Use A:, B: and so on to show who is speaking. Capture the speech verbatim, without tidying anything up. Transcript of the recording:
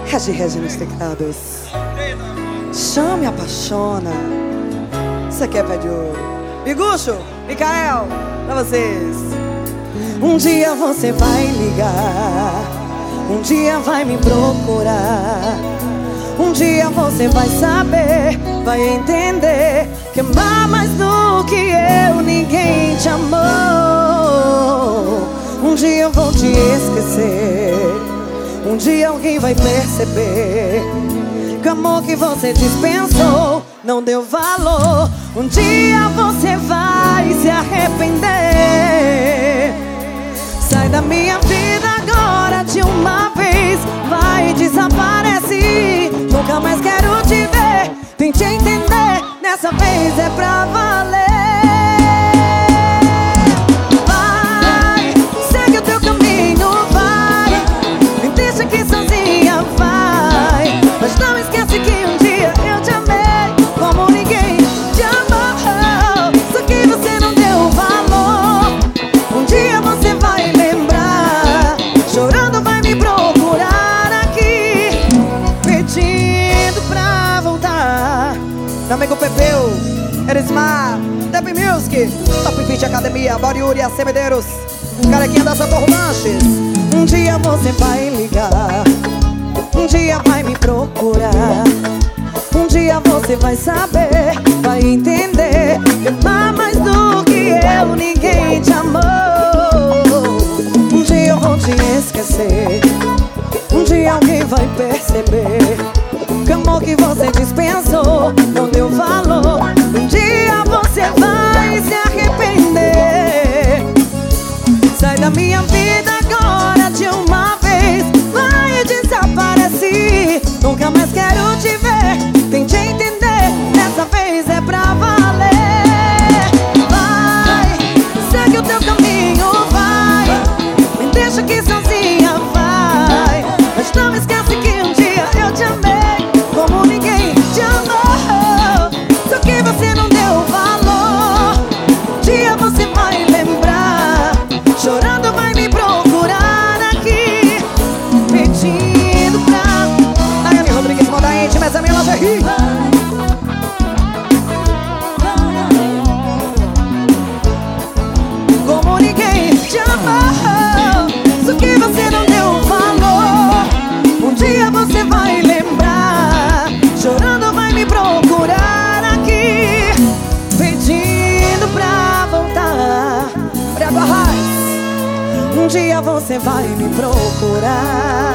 A: Regi, Regi nos teclados. Chame, apaixona. Isso aqui é pé de ouro. Miguxo, Micael, pra vocês. Um dia você vai ligar, um dia vai me procurar, um dia você vai saber, vai entender que amar mais do que eu ninguém te amou. Um dia eu vou te esquecer, um dia alguém vai perceber que o amor que você dispensou não deu valor. Um dia você vai se arrepender. Sai da minha vida agora de uma vez, vai, desaparece. Nunca mais quero te ver. Tente entender, dessa vez é pra valer. Vai, segue o teu caminho, vai. Me deixa aqui sozinha, vai. Mas não esquece que um dia eu te amei como ninguém te amou. Só que você não deu valor. Um dia você vai lembrar, chorando vai me procurar aqui, pedindo pra voltar. Meu amigo Pepeu, Erismar, Deb Music, Top vinte Academia, Boriuri, A C Medeiros, Carequinha da Santor Lanches. Um dia você vai ligar, um dia vai me procurar, um dia você vai saber, vai entender que amar mais do que eu ninguém te amou. Um dia eu vou te esquecer, um dia alguém vai perceber que o amor que você dispensou não deu valor. Um dia você vai se arrepender. Sai da minha vida agora de uma vez, vai, desaparece. Nunca mais quero te ver. Tente entender, dessa vez é pra valer. Vai, segue o teu caminho, vai. Me deixa aqui sozinha, vai. Mas não esquece que um dia eu te amei como ninguém te amou. Só que você não deu valor. Um dia você vai lembrar, chorando vai me procurar aqui, pedindo pra... Daiane Rodrigues, moda íntima, essa é minha lingerie. Como ninguém te amou. Só que você não deu valor. Um dia você vai lembrar, chorando vai me procurar aqui, pedindo pra voltar. Brega Raiz. Um dia você vai me procurar.